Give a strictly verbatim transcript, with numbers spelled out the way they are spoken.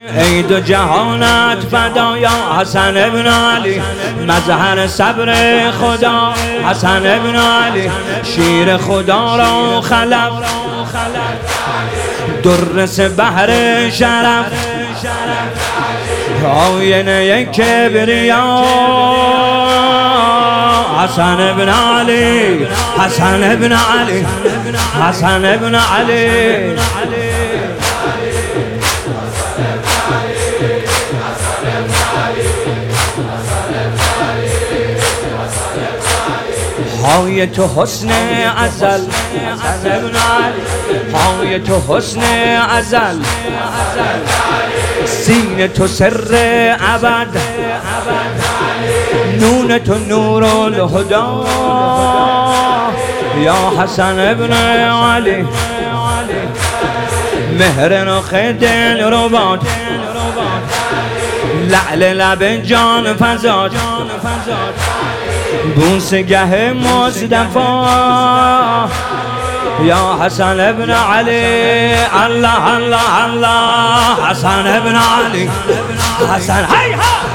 ای دو جهانت فدا یا حسن ابن علی، مظهر صبر خدا حسن ابن علی، شیر خدا را خلف درس بحر شرف، آینه کبریا حسن ابن علی، حسن ابن علی، حسن ابن علی. های تو حسن ازل حسن ابن علی، های تو حسن ازل، سین تو سر ابد، نون تو نور الهدی یا حسن ابن علی، مهر رخ دل رباد، لعل لب جان فزاد، بوسه گه مصطفی یا حسن ابن علی. الله الله الله حسن ابن علی، حسن هی ها